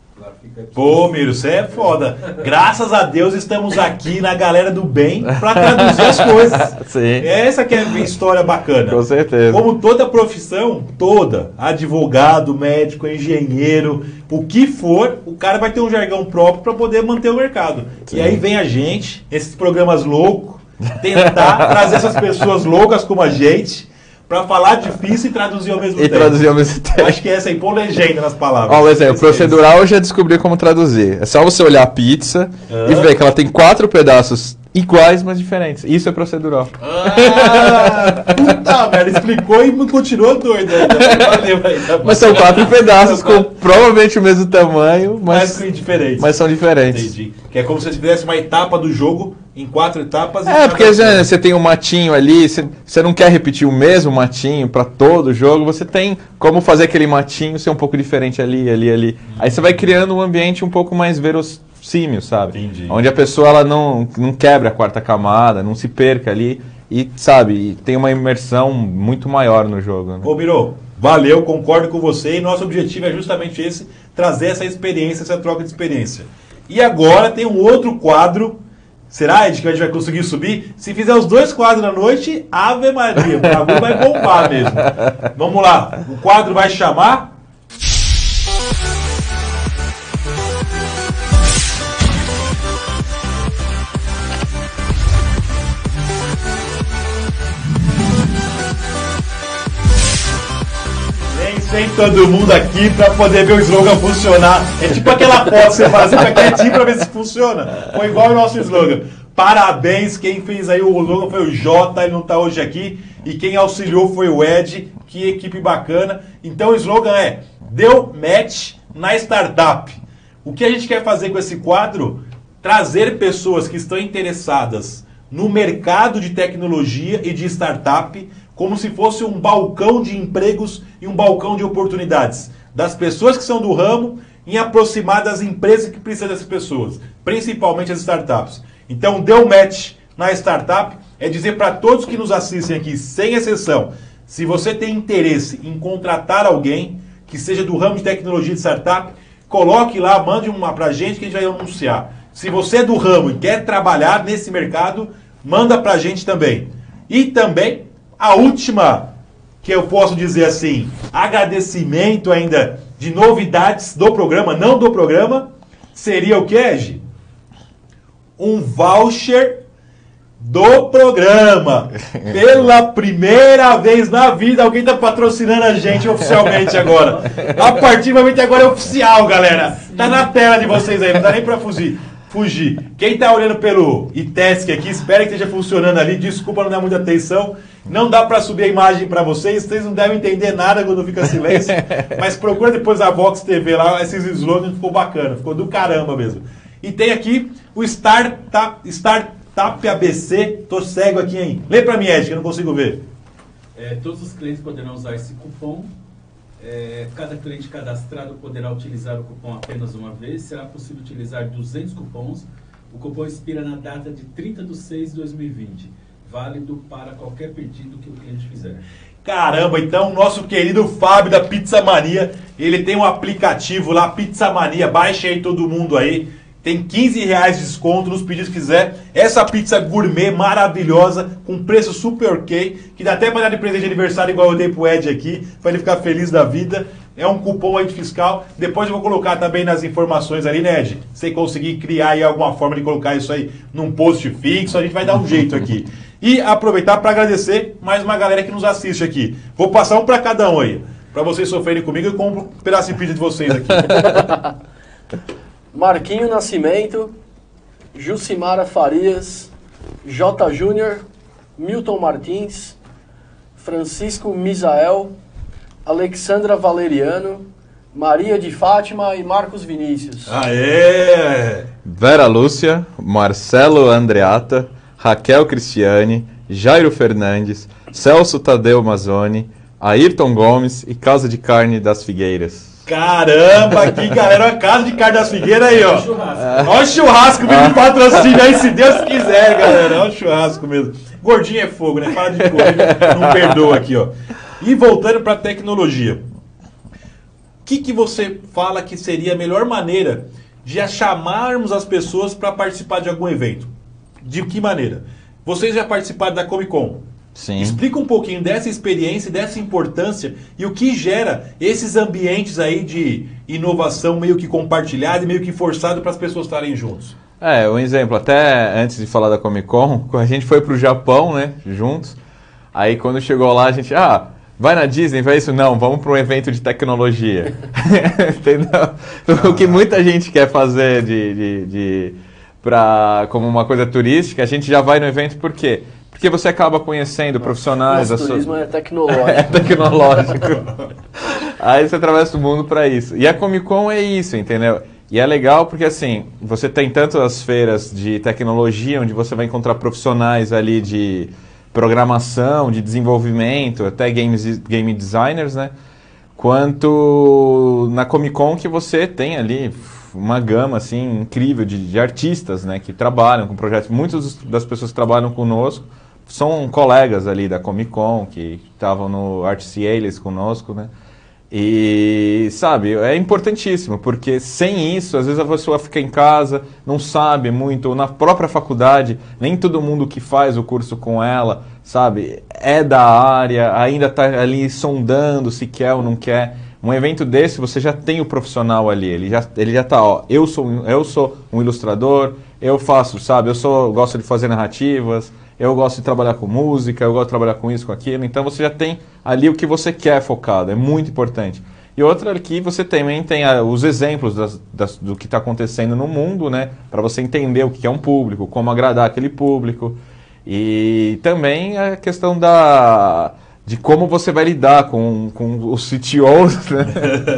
Lá fica Pô, Miro, você é foda. Graças a Deus estamos aqui na galera do bem pra traduzir as coisas. Sim. Essa que é a minha história bacana. Com certeza. Como toda profissão, toda, advogado, médico, engenheiro, o que for, o cara vai ter um jargão próprio para poder manter o mercado. Sim. E aí vem a gente, esses programas loucos, tentar trazer essas pessoas loucas como a gente para falar difícil e traduzir ao mesmo E tempo. traduzir ao mesmo tempo. Eu acho que essa aí, pôr legenda nas palavras. Ó, um exemplo, Esse é procedural eu já descobri como traduzir. É só você olhar a pizza Ah. e ver que ela tem quatro pedaços iguais, mas diferentes. Isso é procedural. Ah, puta merda, explicou e continuou doido ainda. Valeu aí, tá bom. Mas são quatro pedaços com provavelmente o mesmo tamanho, Mas mas, diferente. mas são diferentes. Entendi. Que é como se você fizesse uma etapa do jogo em quatro etapas. e É, cada porque já, uma. você tem um matinho ali, você, você não quer repetir o mesmo matinho para todo jogo, você tem como fazer aquele matinho ser um pouco diferente ali, ali, ali. Aí você vai criando um ambiente um pouco mais verossímil, sabe? Entendi. Onde a pessoa ela não, não quebra a quarta camada, não se perca ali e, sabe, e tem uma imersão muito maior no jogo. Né? Ô, Miro, valeu, concordo com você. E nosso objetivo é justamente esse, trazer essa experiência, essa troca de experiência. E agora tem um outro quadro. Será, Ed, que a gente vai conseguir subir? Se fizer os dois quadros na noite, Ave Maria, o bagulho vai bombar mesmo. Vamos lá, o quadro vai chamar... Vem todo mundo aqui pra poder ver o slogan funcionar. É tipo aquela foto que você faz, você fica quietinho pra ver se funciona. Foi igual o nosso slogan. Parabéns, quem fez aí o slogan foi o Jota, ele não tá hoje aqui. E quem auxiliou foi o Ed, que equipe bacana. Então o slogan é, deu match na startup. O que a gente quer fazer com esse quadro? Trazer pessoas que estão interessadas no mercado de tecnologia e de startup, como se fosse um balcão de empregos e um balcão de oportunidades das pessoas que são do ramo em aproximar das empresas que precisam dessas pessoas, principalmente as startups. Então, deu match na startup é dizer para todos que nos assistem aqui, sem exceção, se você tem interesse em contratar alguém que seja do ramo de tecnologia de startup, coloque lá, mande uma para a gente que a gente vai anunciar. Se você é do ramo e quer trabalhar nesse mercado, manda para a gente também. E também, a última, que eu posso dizer assim, agradecimento ainda de novidades do programa, não do programa, seria o que, Egi? Um voucher do programa. Pela primeira vez na vida, alguém está patrocinando a gente oficialmente agora. A partir do momento agora é oficial, galera. Tá na tela de vocês aí, não dá nem para fugir. Fugir. Quem está olhando pelo iTask aqui, espera que esteja funcionando ali. Desculpa não dar muita atenção. Não dá para subir a imagem para vocês. Vocês não devem entender nada quando fica silêncio. Mas procura depois a Vox T V lá. Esses slogans ficou bacana. Ficou do caramba mesmo. E tem aqui o Startup, Startup A B C. Tô cego aqui, hein? Lê para mim, Ed, que eu não consigo ver. É, todos os clientes poderão usar esse cupom. É, cada cliente cadastrado poderá utilizar o cupom apenas uma vez. Será possível utilizar duzentos cupons. O cupom expira na data de trinta de seis de dois mil e vinte. Válido para qualquer pedido que o cliente fizer. Caramba, então o nosso querido Fábio da Pizza Mania, ele tem um aplicativo lá, Pizza Mania, baixa aí todo mundo aí. Tem quinze reais de desconto nos pedidos que quiser. Essa pizza gourmet maravilhosa, com preço super ok, que dá até para dar de presente de aniversário igual eu dei pro Ed aqui, para ele ficar feliz da vida. É um cupom aí de fiscal. Depois eu vou colocar também nas informações ali, né, Ed? Se conseguir criar aí alguma forma de colocar isso aí num post fixo, a gente vai dar um jeito aqui. E aproveitar para agradecer mais uma galera que nos assiste aqui. Vou passar um para cada um aí, para vocês sofrerem comigo e compro um pedaço de pizza de vocês aqui. Marquinho Nascimento, Jucimara Farias, J. Júnior, Milton Martins, Francisco Misael, Alexandra Valeriano, Maria de Fátima e Marcos Vinícius. Aê! Vera Lúcia, Marcelo Andreata, Raquel Cristiane, Jairo Fernandes, Celso Tadeu Mazzoni, Ayrton Gomes e Casa de Carne das Figueiras. Caramba, aqui galera, a Casa de Carne das Figueiras aí, ó. Churrasco. Olha o churrasco vindo de patrocínio aí, se Deus quiser, galera. Olha o churrasco mesmo. Gordinho é fogo, né? Fala de gordo, não perdoa aqui, ó. E voltando para tecnologia. que, que você fala que seria a melhor maneira de chamarmos as pessoas para participar de algum evento? De que maneira? Vocês já participaram da Comic Con. Sim. Explica um pouquinho dessa experiência, dessa importância e o que gera esses ambientes aí de inovação meio que compartilhado e meio que forçado para as pessoas estarem juntos. É, um exemplo, até antes de falar da Comic Con, a gente foi pro Japão, né, juntos. Aí quando chegou lá, a gente, ah, vai na Disney, vai isso? Não, vamos para um evento de tecnologia. Entendeu? O que muita gente quer fazer de, de, de, pra, como uma coisa turística, a gente já vai no evento por quê? Porque você acaba conhecendo Nossa, profissionais... O turismo sua... é tecnológico. É tecnológico. Aí você atravessa o mundo para isso. E a Comic Con é isso, entendeu? E é legal porque, assim, você tem tanto as feiras de tecnologia, onde você vai encontrar profissionais ali de programação, de desenvolvimento, até games, game designers, né? Quanto na Comic Con que você tem ali uma gama, assim, incrível de, de artistas, né? Que trabalham com projetos. Muitas das pessoas que trabalham conosco são colegas ali da Comic Con, que estavam no ArtSeals conosco, né? E, sabe, é importantíssimo, porque sem isso, às vezes a pessoa fica em casa, não sabe muito, ou na própria faculdade, nem todo mundo que faz o curso com ela, sabe, é da área, ainda está ali sondando se quer ou não quer. Um evento desse, você já tem o profissional ali, ele já ele já tá, ó, eu sou, eu sou um ilustrador, eu faço, sabe, eu sou, gosto de fazer narrativas, eu gosto de trabalhar com música, eu gosto de trabalhar com isso, com aquilo. Então você já tem ali o que você quer focado, é muito importante. E outra aqui, você também tem a, os exemplos das, das, do que está acontecendo no mundo, né? Para você entender o que é um público, como agradar aquele público. E também a questão da, de como você vai lidar com, com os C T Os, né?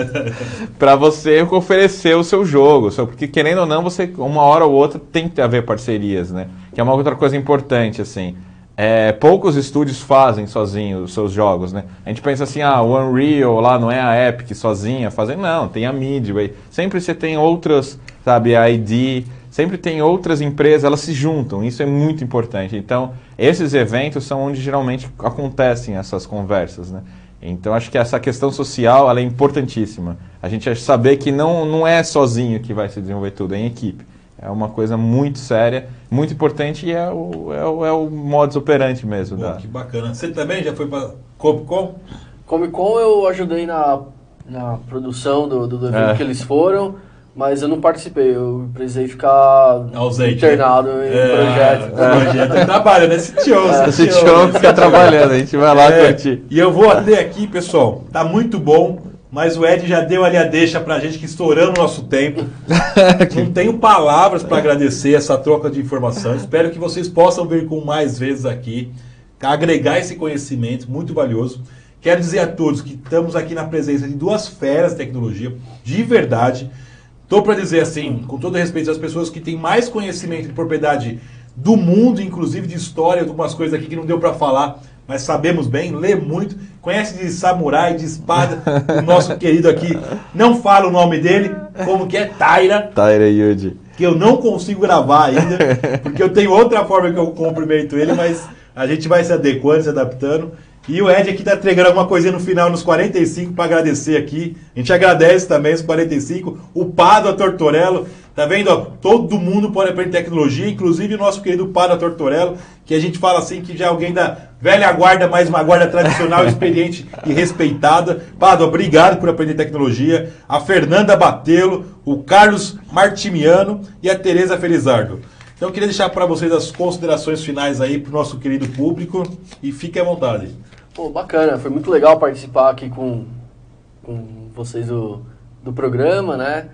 Para você oferecer o seu jogo. Porque querendo ou não, você uma hora ou outra tem que haver parcerias, né? Que é uma outra coisa importante, assim. É, poucos estúdios fazem sozinhos os seus jogos, né? A gente pensa assim, ah, o Unreal lá não é a Epic sozinha fazendo. Não, tem a Midway. Sempre você tem outras, sabe, a I D, sempre tem outras empresas, elas se juntam. Isso é muito importante. Então, esses eventos são onde geralmente acontecem essas conversas, né? Então, acho que essa questão social, ela é importantíssima. A gente saber que não, não é sozinho que vai se desenvolver tudo, é em equipe. É uma coisa muito séria, muito importante e é o, é o, é o modus operandi mesmo. Pô, da... Que bacana. Você também já foi para Comic Con? Comic Con eu ajudei na, na produção do, do evento É. que eles foram, mas eu não participei. Eu precisei ficar Ausente, internado né? em É, projeto. é, projeto. Trabalha, né? C T O, O C T O fica trabalhando, a gente vai lá É, curtir. e eu vou até aqui, pessoal. Tá muito bom. Mas o Ed já deu ali a deixa pra gente que estourando o nosso tempo. Não tenho palavras para agradecer essa troca de informação. Espero que vocês possam vir com mais vezes aqui, agregar esse conhecimento muito valioso. Quero dizer a todos que estamos aqui na presença de duas feras de tecnologia, de verdade. Estou para dizer assim, com todo respeito às pessoas que têm mais conhecimento de propriedade do mundo, inclusive de história, de algumas coisas aqui que não deu para falar, mas sabemos bem, lê muito, conhece de samurai, de espada, o nosso querido aqui, não fala o nome dele, como que é Taira, Taira Yuji. que eu não consigo gravar ainda, porque eu tenho outra forma que eu cumprimento ele, mas a gente vai se adequando, se adaptando. E o Ed aqui tá entregando alguma coisinha no final, nos quarenta e cinco, para agradecer aqui. A gente agradece também os quarenta e cinco. O Pádua Tortorello, tá vendo? Ó, todo mundo pode aprender tecnologia, inclusive o nosso querido Pádua Tortorello, que a gente fala assim que já é alguém da velha guarda, mas uma guarda tradicional, experiente e respeitada. Pádua, obrigado por aprender tecnologia. A Fernanda Batelo, o Carlos Martimiano e a Tereza Felizardo. Então eu queria deixar para vocês as considerações finais aí para o nosso querido público e fiquem à vontade. Pô, bacana, foi muito legal participar aqui com, com vocês do, do programa, né?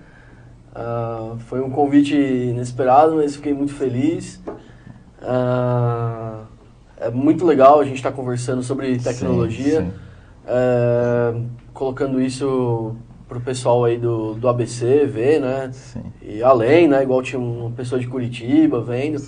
Uh, foi um convite inesperado, mas fiquei muito feliz. Uh, é muito legal a gente estar tá conversando sobre tecnologia, Sim, sim. Uh, colocando isso pro pessoal aí do, do A B C ver, né? Sim. E além, né? Igual tinha uma pessoa de Curitiba vendo.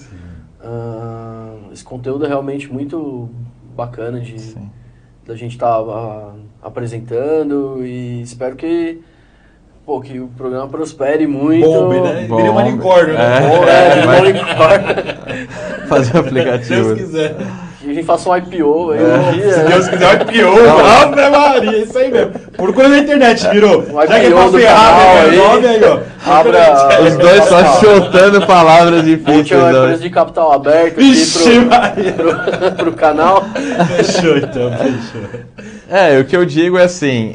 Uh, esse conteúdo é realmente muito bacana de Sim. da gente estar tá, uh, apresentando e espero que pô, que o programa prospere muito. Bombe, né? Bombe. Vire um unicórnio, né? É, Bom, É, é, de um unicórnio. Fazer o Se aplicativo. Deus quiser. a gente faça um I P O aí É, um dia. se Deus quiser, I P O, Ave Maria, isso aí mesmo. Procura na internet, virou. Um Já que é I P O pra do ferrar, canal né, aí. meu nome aí, ó. Abra- Os dois só soltando palavras A gente difíceis. é uma hoje. empresa de capital aberto Vixe, aqui Maria. pro, pro, pro canal. Fechou então, fechou. É, o que eu digo é assim,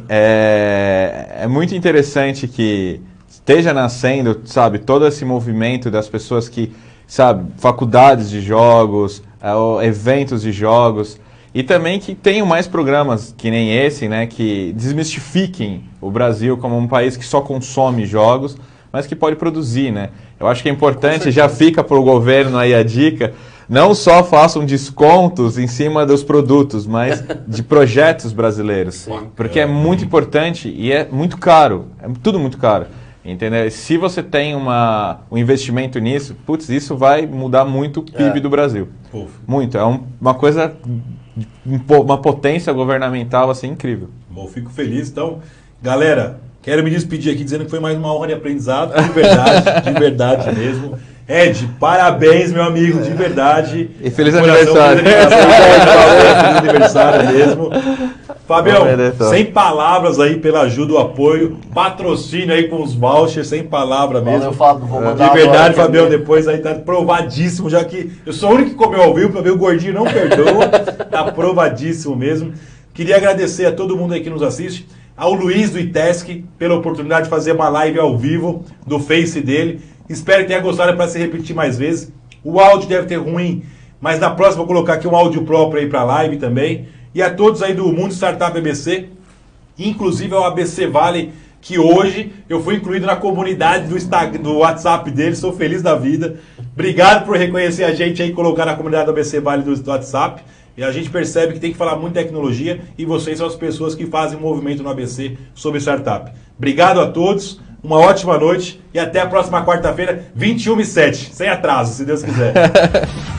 é, é muito interessante que esteja nascendo, sabe, todo esse movimento das pessoas que, sabe, faculdades de jogos, é, eventos de jogos, e também que tenham mais programas que nem esse, né, que desmistifiquem o Brasil como um país que só consome jogos, mas que pode produzir, né. Eu acho que é importante, já fica para o governo aí a dica, não só façam descontos em cima dos produtos, mas de projetos brasileiros. Sim. Porque é muito importante e é muito caro. É tudo muito caro. Entendeu? Se você tem uma, um investimento nisso, putz, isso vai mudar muito o P I B É. do Brasil. Pô, Muito. É um- uma coisa, uma potência governamental assim incrível. bom, fico feliz. Então, galera, quero me despedir aqui dizendo que foi mais uma honra de aprendizado, de verdade, de verdade mesmo. Ed, parabéns, meu amigo, de verdade. E feliz De coração, aniversário. Feliz aniversário, feliz aniversário mesmo. Fabião, Aniversário. sem palavras aí pela ajuda, o apoio, patrocínio aí com os vouchers, sem palavra mesmo. Valeu, Fábio, vou mandar De agora verdade, aqui Fabião, também. depois aí tá provadíssimo, já que eu sou o único que comeu ao vivo, pra ver o gordinho não perdoa, tá provadíssimo mesmo. Queria agradecer a todo mundo aí que nos assiste, ao Luiz do Itesc, pela oportunidade de fazer uma live ao vivo do Face dele. Espero que tenha gostado, para se repetir mais vezes. O áudio deve ter ruim, mas na próxima eu vou colocar aqui um áudio próprio aí para a live também. E a todos aí do Mundo Startup A B C, inclusive ao A B C Valley, que hoje eu fui incluído na comunidade do, Instagram, do WhatsApp dele, sou feliz da vida. Obrigado por reconhecer a gente aí e colocar na comunidade do A B C Valley do, do WhatsApp. E a gente percebe que tem que falar muito de tecnologia e vocês são as pessoas que fazem o movimento no A B C sobre startup. Obrigado a todos, uma ótima noite e até a próxima quarta-feira, vinte e uma e sete, sem atraso, se Deus quiser.